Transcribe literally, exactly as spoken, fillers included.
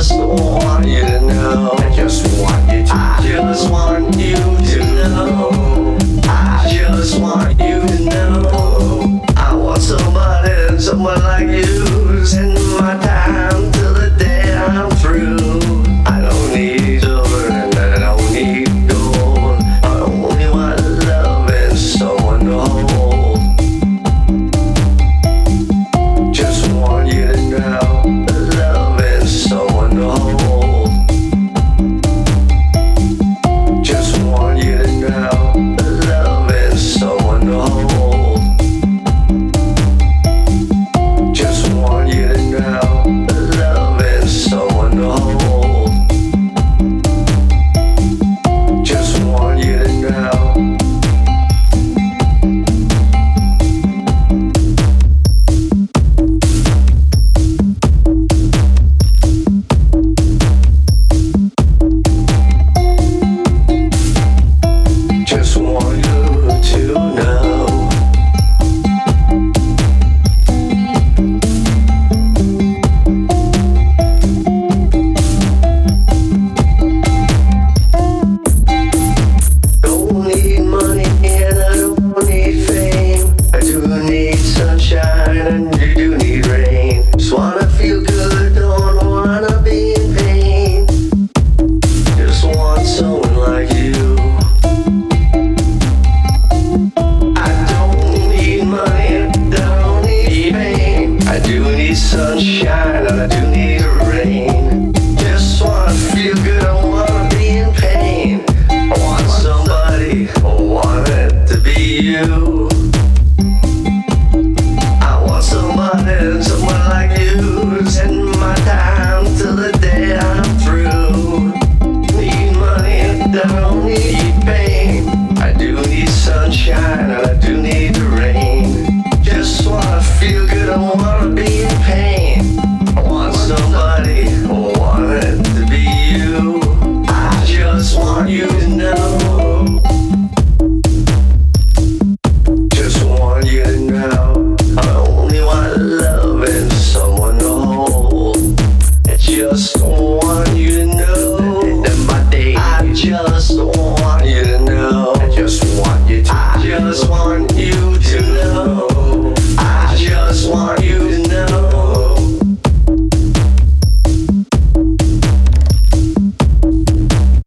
just want you to know. I just want you to. I just want you to know. I just want you to know. I want somebody, someone like you, spend my time till the day I'm through. I don't need silver and I don't need gold. I only want love and someone to hold. Just want you to know, love and someone to hold. Just want you to know, love and someone to hold. Just want you to know, love and someone to hold. Just want you to know. Just want you to know. Don't need money and I don't need fame. I do need sunshine and you do need rain. Just wanna feel good, don't wanna be in pain. Just want someone like you. I don't need money and I don't need fame. I do need sunshine and I do need rain. Just wanna feel good, I wanna be in pain. I want somebody, I want it to be you. I want somebody, someone like you, spend my time till the day I'm through. Need money and I don't need pain. I do need sunshine and I do need rain. Just wanna feel good, I wanna be in pain. I want somebody, I want it to be you. I just want you